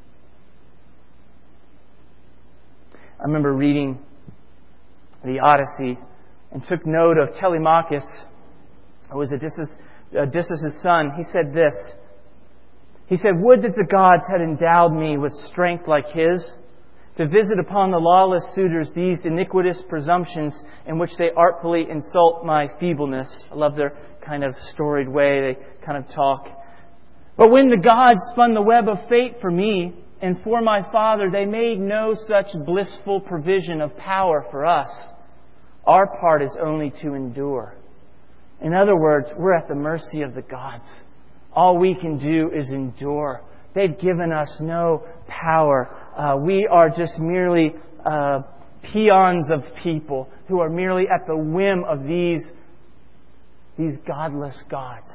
I remember reading the Odyssey and took note of Telemachus, who was Odysseus, Odysseus' son. He said this. He said, would that the gods had endowed me with strength like his, to visit upon the lawless suitors these iniquitous presumptions in which they artfully insult my feebleness. I love their kind of storied way. They kind of talk. But when the gods spun the web of fate for me and for my father, they made no such blissful provision of power for us. Our part is only to endure. In other words, we're at the mercy of the gods. All we can do is endure. They've given us no power. Uh, we are just merely uh, peons of people who are merely at the whim of these, these godless gods.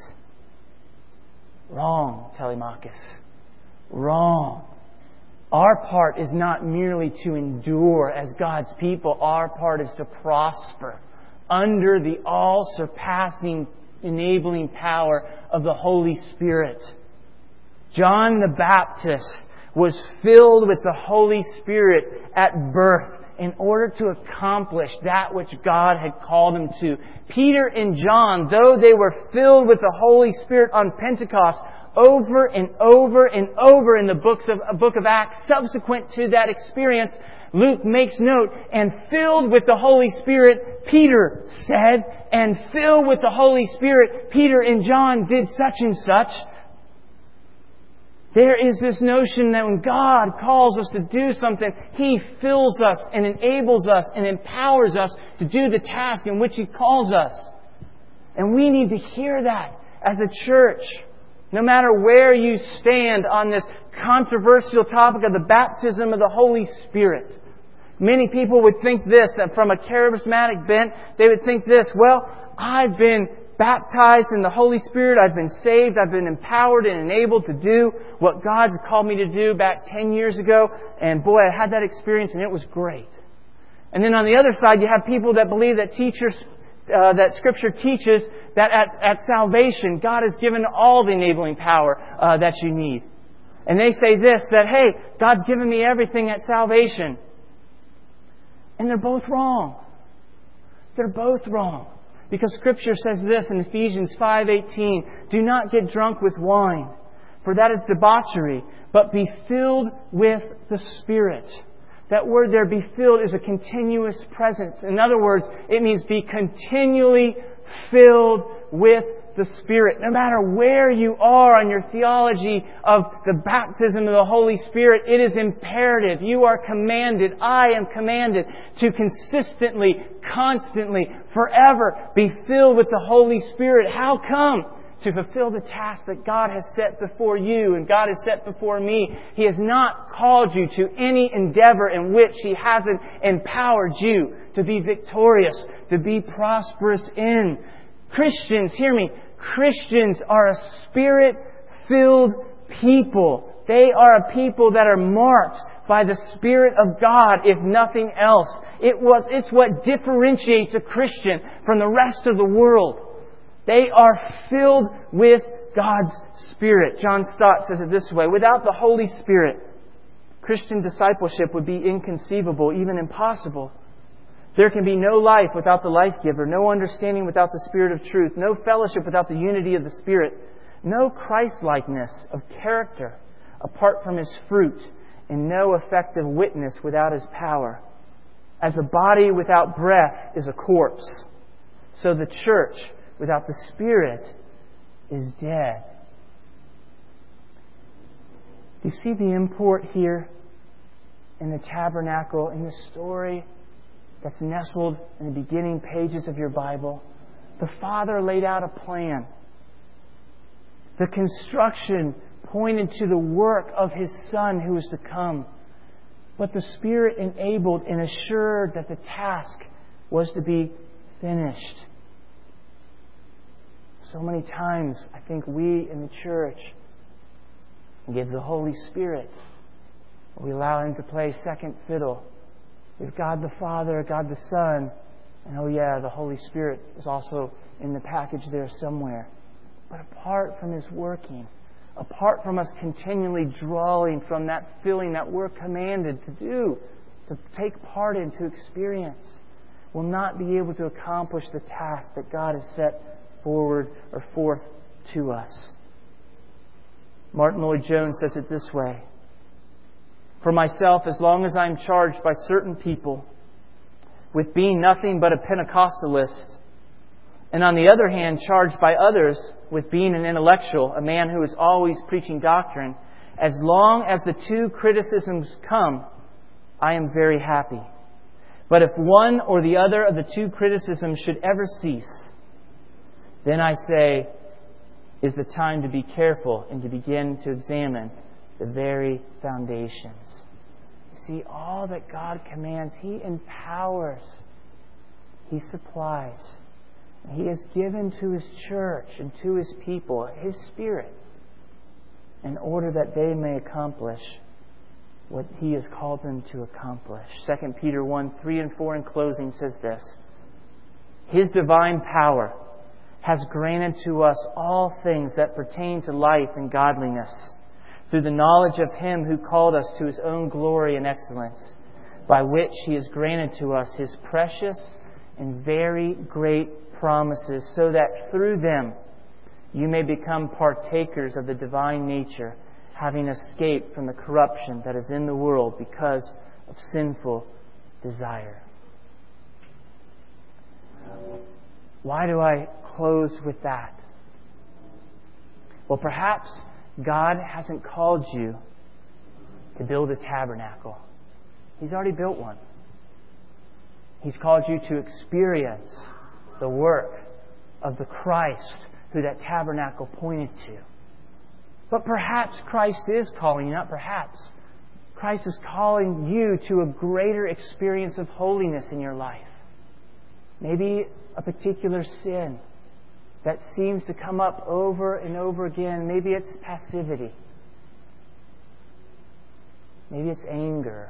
Wrong, Telemachus. Wrong. Our part is not merely to endure as God's people. Our part is to prosper under the all-surpassing, enabling power of the Holy Spirit. John the Baptist was filled with the Holy Spirit at birth in order to accomplish that which God had called him to. Peter and John, though they were filled with the Holy Spirit on Pentecost, over and over and over in the books of uh, book of Acts, subsequent to that experience, Luke makes note, and filled with the Holy Spirit, Peter said, and filled with the Holy Spirit, Peter and John did such and such. There is this notion that when God calls us to do something, He fills us and enables us and empowers us to do the task in which He calls us. And we need to hear that as a church. No matter where you stand on this controversial topic of the baptism of the Holy Spirit. Many people would think this, that from a charismatic bent, they would think this, well, I've been baptized in the Holy Spirit, I've been saved, I've been empowered and enabled to do what God's called me to do back ten years ago, and boy, I had that experience and it was great. And then on the other side, you have people that believe that teachers, uh, that Scripture teaches that at, at salvation, God has given all the enabling power uh, that you need. And they say this, that hey, God's given me everything at salvation. And they're both wrong. They're both wrong. Because Scripture says this in Ephesians five eighteen, do not get drunk with wine, for that is debauchery, but be filled with the Spirit. That word there, be filled, is a continuous presence. In other words, it means be continually filled with the Spirit. No matter where you are on your theology of the baptism of the Holy Spirit, it is imperative. You are commanded, I am commanded, to consistently, constantly, forever be filled with the Holy Spirit. How come? To fulfill the task that God has set before you and God has set before me. He has not called you to any endeavor in which He hasn't empowered you to be victorious, to be prosperous in. Christians, hear me, Christians are a Spirit-filled people. They are a people that are marked by the Spirit of God, if nothing else. It was, it's what differentiates a Christian from the rest of the world. They are filled with God's Spirit. John Stott says it this way, without the Holy Spirit, Christian discipleship would be inconceivable, even impossible. There can be no life without the life-giver, no understanding without the Spirit of truth, no fellowship without the unity of the Spirit, no Christ-likeness of character apart from His fruit, and no effective witness without His power. As a body without breath is a corpse, so the church without the Spirit is dead. Do you see the import here in the tabernacle, in the story that's nestled in the beginning pages of your Bible? The Father laid out a plan. The construction pointed to the work of His Son who was to come. But the Spirit enabled and assured that the task was to be finished. So many times, I think we in the church give the Holy Spirit. We allow Him to play second fiddle. We've God the Father, God the Son, and oh yeah, the Holy Spirit is also in the package there somewhere. But apart from His working, apart from us continually drawing from that filling that we're commanded to do, to take part in, to experience, we'll not be able to accomplish the task that God has set forward or forth to us. Martin Lloyd-Jones says it this way, for myself, as long as I am charged by certain people with being nothing but a Pentecostalist, and on the other hand, charged by others with being an intellectual, a man who is always preaching doctrine, as long as the two criticisms come, I am very happy. But if one or the other of the two criticisms should ever cease, then I say, is the time to be careful and to begin to examine the very foundations. You see, all that God commands, He empowers. He supplies. He has given to His church and to His people His Spirit in order that they may accomplish what He has called them to accomplish. Second Peter one, three and four in closing says this: His divine power has granted to us all things that pertain to life and godliness through the knowledge of Him who called us to His own glory and excellence, by which He has granted to us His precious and very great promises, so that through them you may become partakers of the divine nature, having escaped from the corruption that is in the world because of sinful desire. Why do I close with that? Well, perhaps God hasn't called you to build a tabernacle. He's already built one. He's called you to experience the work of the Christ who that tabernacle pointed to. But perhaps Christ is calling you, not perhaps. Christ is calling you to a greater experience of holiness in your life. Maybe a particular sin that seems to come up over and over again. Maybe it's passivity. Maybe it's anger.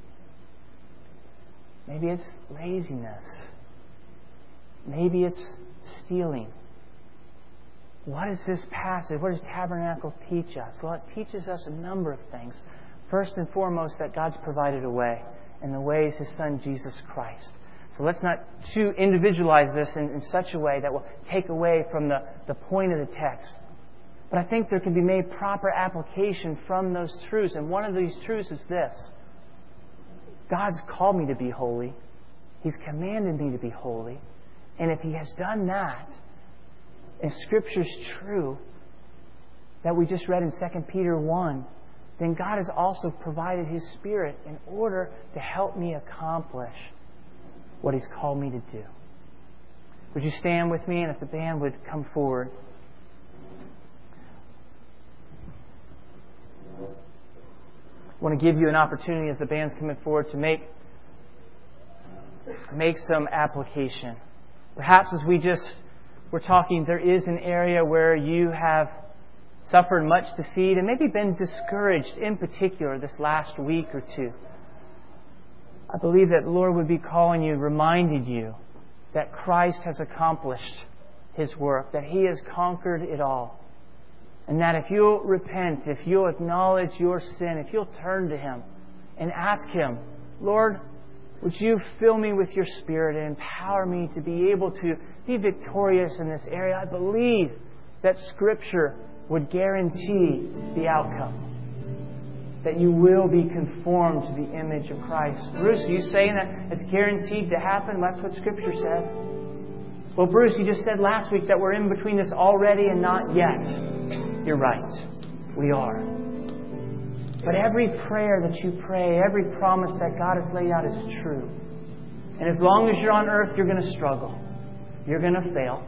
Maybe it's laziness. Maybe it's stealing. What does this passage, what does tabernacle teach us? Well, it teaches us a number of things. First and foremost, that God's provided a way, and the way is His Son, Jesus Christ. So let's not too individualize this in, in such a way that will take away from the, the point of the text. But I think there can be made proper application from those truths. And one of these truths is this: God's called me to be holy. He's commanded me to be holy. And if He has done that, and Scripture's true, that we just read in Second Peter one, then God has also provided His Spirit in order to help me accomplish what He's called me to do. Would you stand with me, and if the band would come forward. I want to give you an opportunity as the band's coming forward to make, make some application. Perhaps as we just were talking, there is an area where you have suffered much defeat and maybe been discouraged in particular this last week or two. I believe that the Lord would be calling you, reminding you that Christ has accomplished His work, that He has conquered it all. And that if you'll repent, if you'll acknowledge your sin, if you'll turn to Him and ask Him, Lord, would You fill me with Your Spirit and empower me to be able to be victorious in this area? I believe that Scripture would guarantee the outcome. That you will be conformed to the image of Christ. Bruce, are you saying that it's guaranteed to happen? That's what Scripture says. Well, Bruce, you just said last week that we're in between this already and not yet. You're right. We are. But every prayer that you pray, every promise that God has laid out is true. And as long as you're on earth, you're going to struggle. You're going to fail.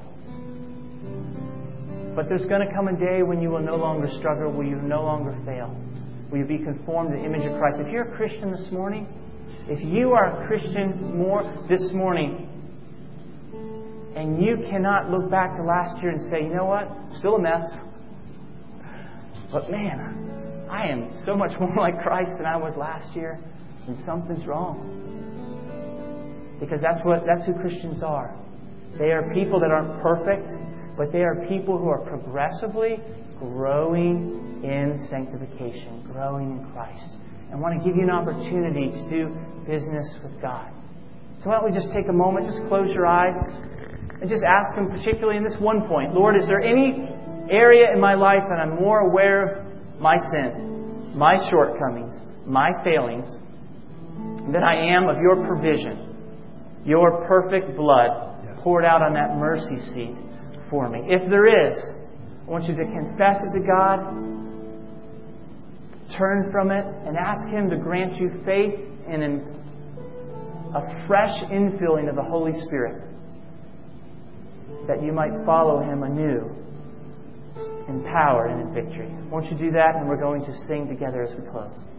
But there's going to come a day when you will no longer struggle, when you will no longer fail. Will you be conformed to the image of Christ? If you're a Christian this morning, if you are a Christian more this morning, and you cannot look back to last year and say, you know what, still a mess, but man, I am so much more like Christ than I was last year, then something's wrong. Because that's what that's who Christians are. They are people that aren't perfect, but they are people who are progressively growing in sanctification, growing in Christ. And want to give you an opportunity to do business with God. So why don't we just take a moment, just close your eyes, and just ask Him, particularly in this one point, Lord, is there any area in my life that I'm more aware of my sin, my shortcomings, my failings, than I am of Your provision, Your perfect blood, yes, poured out on that mercy seat for me? If there is, I want you to confess it to God, turn from it, and ask Him to grant you faith and an, a fresh infilling of the Holy Spirit, that you might follow Him anew in power and in victory. Won't you do that? And we're going to sing together as we close.